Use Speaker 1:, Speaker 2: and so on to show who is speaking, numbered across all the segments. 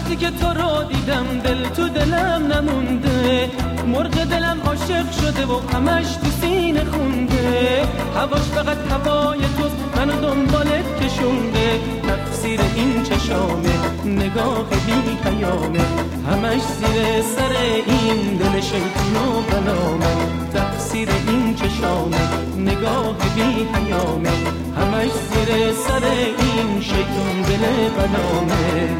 Speaker 1: وقتی که تو رو دیدم دل تو دلم نمونده، مرغ دلم عاشق شده و همش تو سینه خونده، هواش فقط هوای توست منو دنبالت کشونده، تقصیر این چشامه نگاه بی پیامه، همش زیر سر این دل شیطون و بلامه، تقصیر این چشامه نگاه بی پیامه، همش زیر سر این شیطون دل بلامه.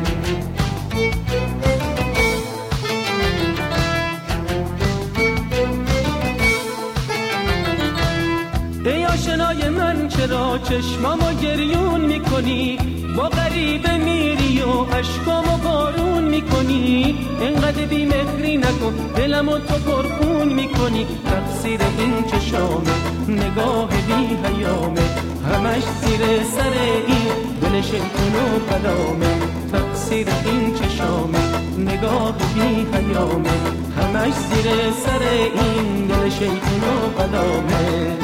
Speaker 1: ای آشنای من چرا چشمامو گریون میکنی، با غریبه میری و اشکامو بارون میکنی، اینقدر بی‌مهری نکن دلمو تو پرخون میکنی، تقصیر این چشامه نگاه بی حیامه، همش زیر سر این دل شیطون و بلامه، تقصیر این چشامه نگاه بی حیامه، همش زیر سر این دل شیطون و بلامه.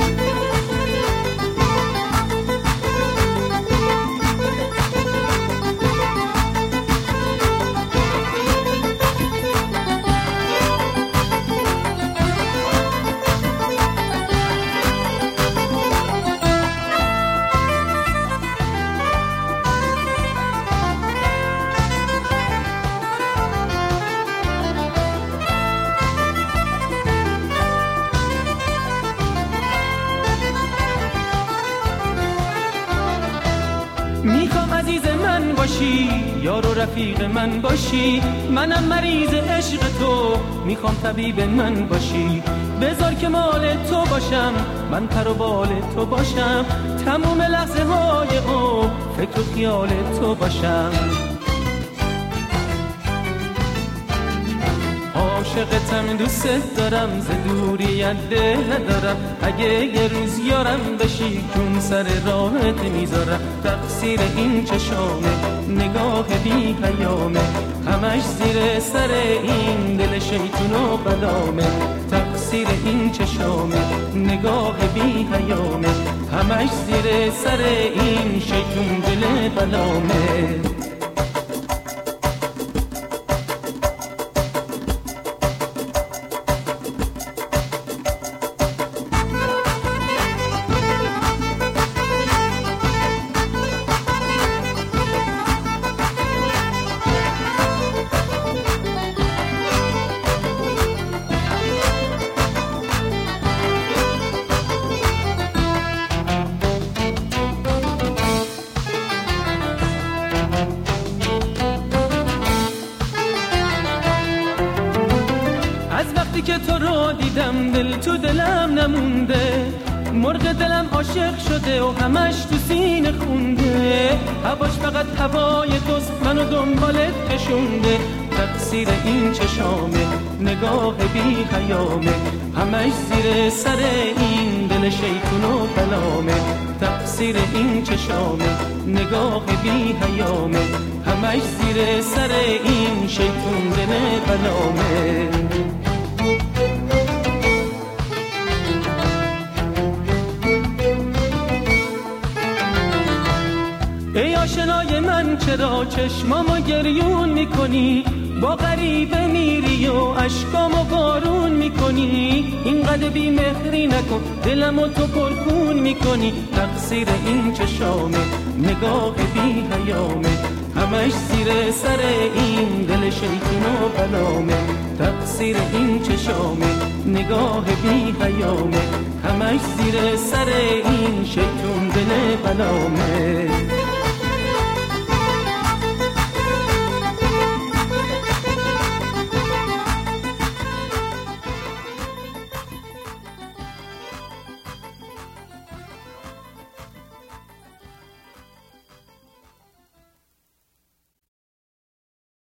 Speaker 1: میخوام عزیز من باشی، یار و رفیق من باشی، منم مریض عشق تو، میخوام طبیب من باشی، بذار که مال تو باشم، من پر و بال تو باشم، تموم لحظه های او فکر و خیال تو باشم. عاشقتم دوست دارم، ز دوریت دل ندارم، اگه یه روز یارم بشی کون سر راحت میذارم، تقصیر این چشامه نگاه بی پیامه، همش زیر سر این دل شیطون و بلامه، تقصیر این چشامه نگاه بی پیامه، همش زیر سر این شیطون دل بلامه. وقتی که تو رو دیدم دل تو دلم نمونده، مرغ دلم عاشق شده و همش تو سینه خونده، هواش فقط هوای توست منو دنبالت کشونده، تقصیر این چشامه نگاه بی حیامه، همش زیر سر این دل شیطون و بلامه، تقصیر این چشامه نگاه بی حیامه، همش زیر سر این شیطون دل بلامه. ای آشنای من چرا چشمامو گریون میکنی، با غریبه میری و اشکامو بارون میکنی، اینقدر بی‌مهری نکن دلمو تو پرخون میکنی، تقصیر این چشامه نگاه بی حیامه، همش زیر سر این دل شیطون و بلامه، تقصیر این چشامه نگاه بی حیامه، همش زیر سر این شیطون دل بلامه.